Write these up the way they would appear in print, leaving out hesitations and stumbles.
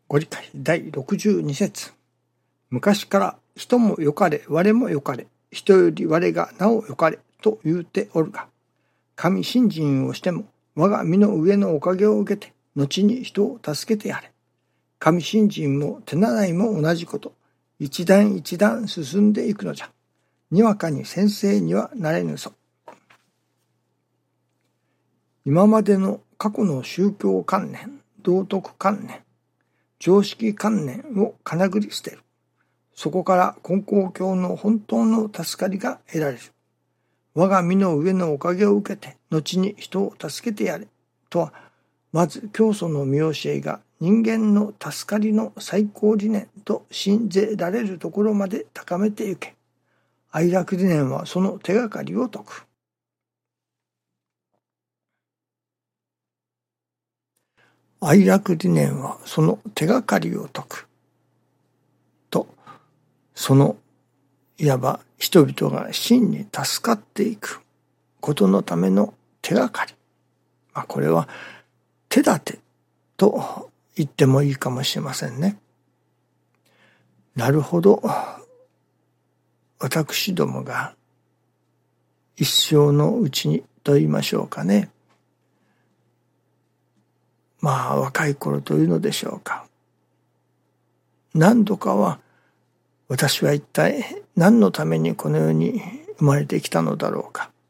ご理解第62節。昔から人もよかれ我もよかれ人より我がなおよかれと言うておるが、神信心をしても我が身の上のおかげを受けて後に人を助けてやれ。神信心も手習いも同じこと。一段一段進んでいくのじゃ。にわかに先生にはなれぬぞ。今までの過去の宗教観念、道徳観念、常識観念をかなぐり捨てる。そこから金光教の本当の助かりが得られる。我が身の上のおかげを受けて後に人を助けてやれとは、まず教祖の見教えが人間の助かりの最高理念と信ぜられるところまで高めてゆけ。愛楽理念はその手がかりを説く。愛楽理念はその手がかりを説く。と、そのいわば人々が真に助かっていくことのための手がかり。これは手立てと言ってもいいかもしれませんね。なるほど。私どもが一生のうちにと言いましょうかね。若い頃というのでしょうか。何度かは私は一体何のためにこの世に生まれてきたのだろうか。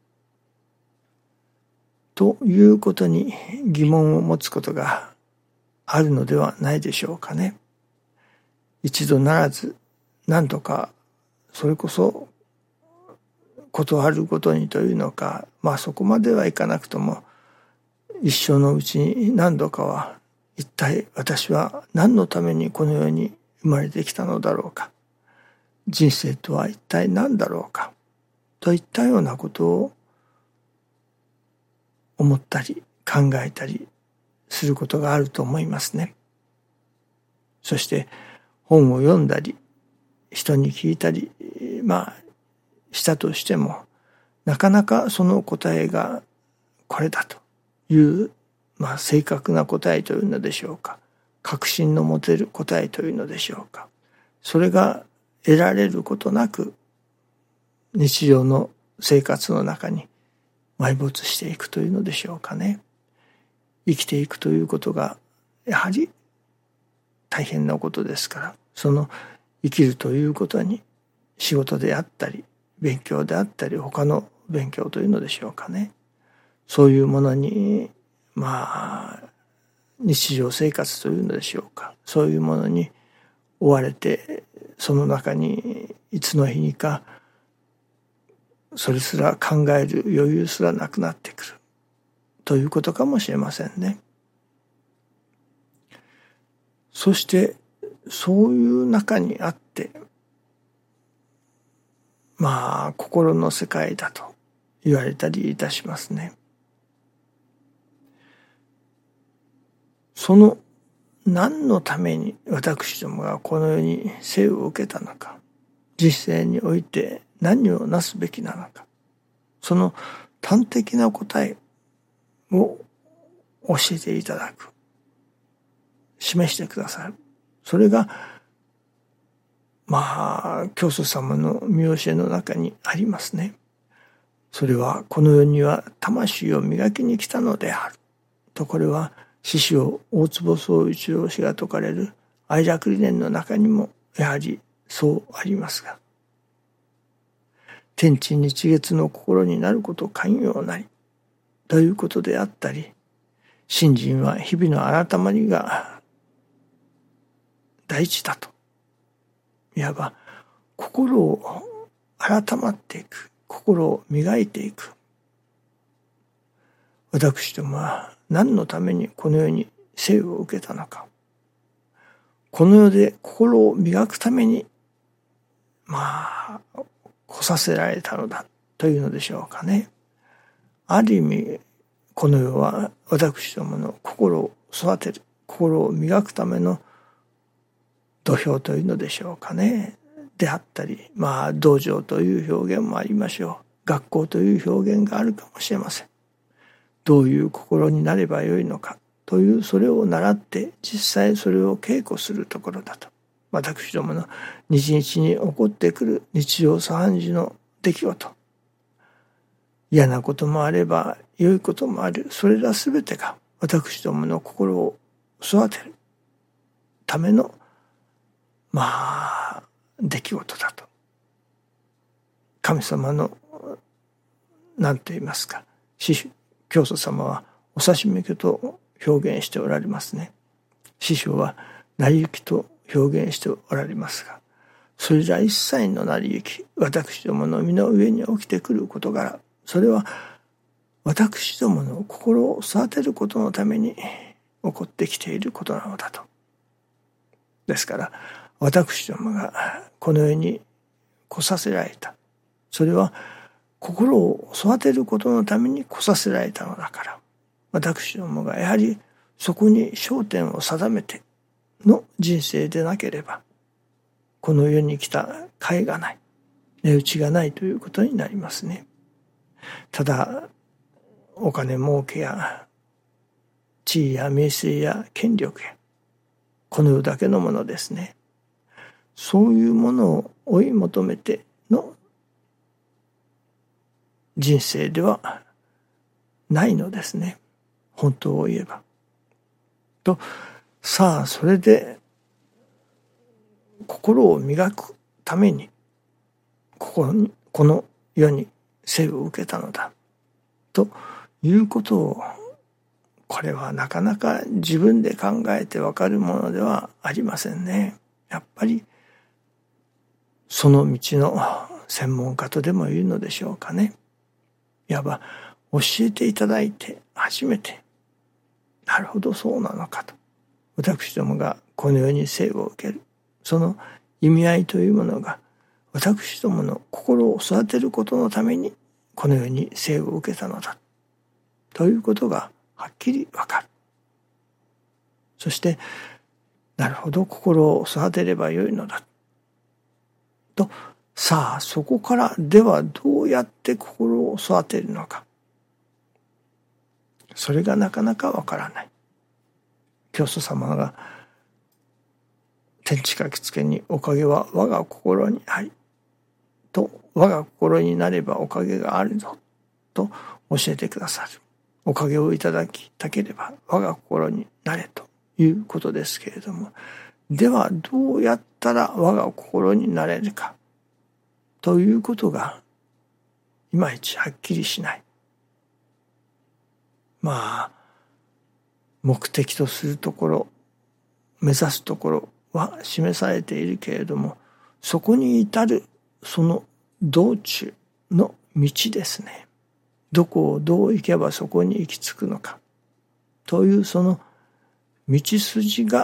ということに疑問を持つことがあるのではないでしょうかね。一度ならず何度か、それこそことあるごとにというのか、そこまではいかなくとも一生のうちに何度かは一体私は何のためにこの世に生まれてきたのだろうか。人生とは一体何だろうか。といったようなことを思ったり考えたりすることがあると思いますね。そして本を読んだり人に聞いたりしたとしても、なかなかその答えがこれだという正確な答えというのでしょうか、確信の持てる答えというのでしょうか、それが得られることなく日常の生活の中に埋没していくというのでしょうかね。生きていくということがやはり大変なことですから、その生きるということに仕事であったり勉強であったり他の勉強というのでしょうかね、そういうものに日常生活というのでしょうか、そういうものに追われて、その中にいつの日にかそれすら考える余裕すらなくなってくるということかもしれませんね。そしてそういう中にあって心の世界だと言われたりいたしますね。その何のために私どもがこの世に生を受けたのか、人生において何をなすべきなのか、その端的な答えを教えていただく、示してくださる。それが教祖様の見教えの中にありますね。それはこの世には魂を磨きに来たのであると、これは師匠大坪宗一郎氏が説かれる愛楽理念の中にもやはりそうありますが、天地日月の心になること寛容なりということであったり、信心は日々の改まりが大事だと、いわば心を改まっていく、心を磨いていく。私どもは何のためにこの世に生を受けたのか、この世で心を磨くために来させられたのだというのでしょうかね。ある意味この世は私どもの心を育てる、心を磨くための土俵というのでしょうかね。であったり、道場という表現もありましょう。学校という表現があるかもしれません。どういう心になればよいのか、 というそれを習って実際それを稽古するところだと。私どもの日々に起こってくる日常茶飯事の出来事、嫌なこともあれば良いこともある、それらすべてが私どもの心を育てるための出来事だと。神様の何と言いますか、教祖様はお刺身家と表現しておられますね。師匠は成り行きと表現しておられますが、それら一切の成り行き、私どもの身の上に起きてくる事柄、それは私どもの心を育てることのために起こってきていることなのだと。ですから私どもがこの世に来させられた、それは心を育てることのために来させられたのだから、私どもがやはりそこに焦点を定めての人生でなければ、この世に来た甲斐がない、値打ちがないということになりますね。ただお金儲けや地位や名声や権力やこの世だけのものですね。そういうものを追い求めての人生ではないのですね。本当を言えば。と、さあそれで心を磨くためにこの世に生を受けたのだということを、これはなかなか自分で考えてわかるものではありませんね。やっぱりその道の専門家とでも言うのでしょうかね。いわば教えていただいて初めて、なるほどそうなのかと、私どもがこの世に生を受けるその意味合いというものが、私どもの心を育てることのためにこの世に生を受けたのだということがはっきりわかる。そしてなるほど心を育てればよいのだと、さあそこからではどうやって心を育てるのか、それがなかなかわからない。教祖様が天地書きつけに、おかげは我が心にありと、我が心になればおかげがあるぞと教えてくださる。おかげをいただきたければ我が心になれということですけれども、ではどうやったら我が心になれるかということがいまいちはっきりしない。目的とするところ、目指すところは示されているけれども、そこに至るその道中の道ですね。どこをどう行けばそこに行き着くのかというその道筋が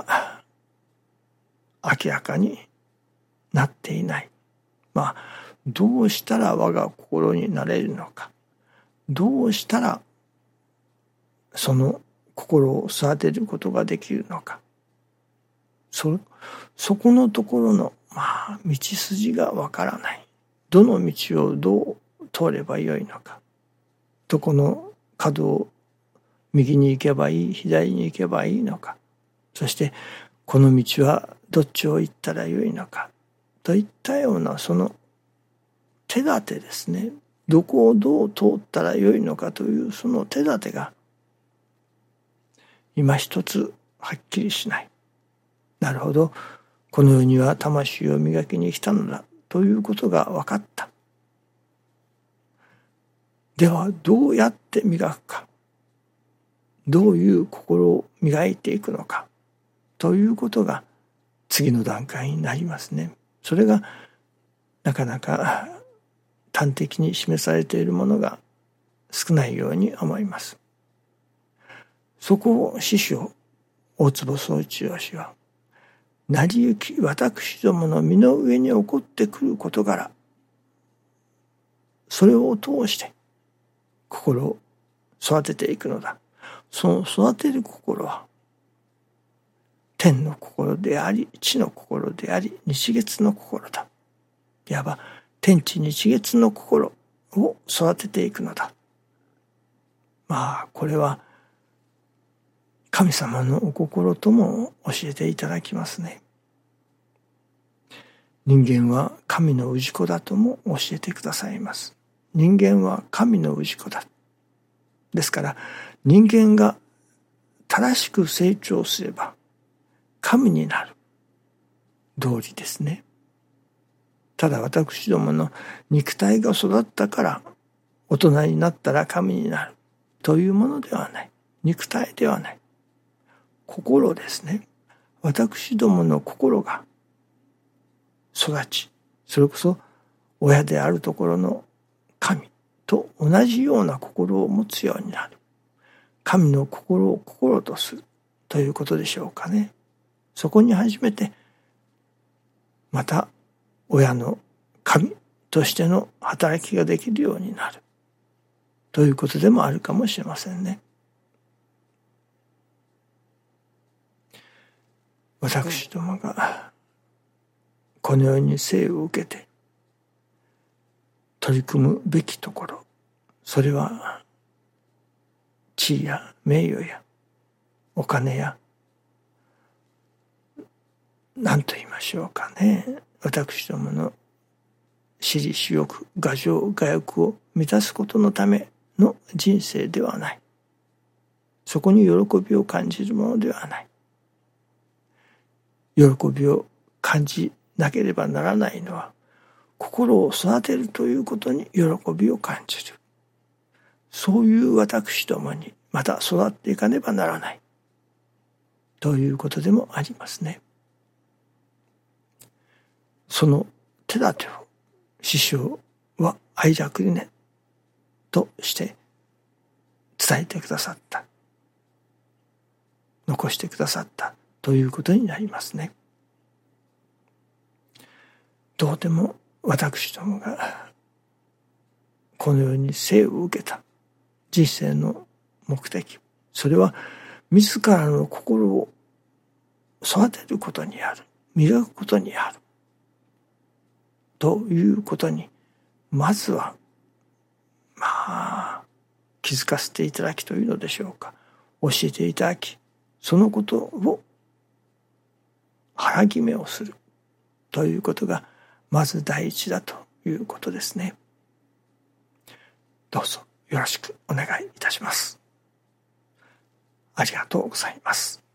明らかになっていない。どうしたら我が心になれるのか、どうしたらその心を育てることができるのか、そこのところの道筋がわからない。どの道をどう通ればよいのか、どこの角を右に行けばいい、左に行けばいいのか、そしてこの道はどっちを行ったらよいのかといったようなその手立てですね。どこをどう通ったらよいのかというその手立てが今一つはっきりしない。なるほど、この世には魂を磨きに来たのだということが分かった。ではどうやって磨くか、どういう心を磨いていくのかということが次の段階になりますね。それがなかなか端的に示されているものが少ないように思います。そこを師匠大坪宗一郎氏は、成り行き私どもの身の上に起こってくる事柄、それを通して心を育てていくのだ。その育てる心は天の心であり、地の心であり、日月の心だ。いわば天地日月の心を育てていくのだ。これは神様のお心とも教えていただきますね。人間は神の氏子だとも教えてくださいます。人間は神の氏子だ。ですから人間が正しく成長すれば神になる道理ですね。ただ私どもの肉体が育ったから大人になったら神になるというものではない。肉体ではない。心ですね。私どもの心が育ち、それこそ親であるところの神と同じような心を持つようになる。神の心を心とするということでしょうかね。そこに初めてまた親の神としての働きができるようになるということでもあるかもしれませんね。私どもがこのように生を受けて取り組むべきところ、それは地位や名誉やお金や何と言いましょうかね、私どもの私利私欲、我情我欲を満たすことのための人生ではない。そこに喜びを感じるものではない。喜びを感じなければならないのは、心を育てるということに喜びを感じる。そういう私どもにまた育っていかねばならないということでもありますね。その手立てを師匠は愛楽理念として伝えてくださった、残してくださったということになりますね。どうでも私どもがこのように生を受けた人生の目的、それは自らの心を育てることにある、磨くことにあるということにまずは気づかせていただきというのでしょうか、教えていただき、そのことを腹決めをするということがまず第一だということですね。どうぞよろしくお願いいたします。ありがとうございます。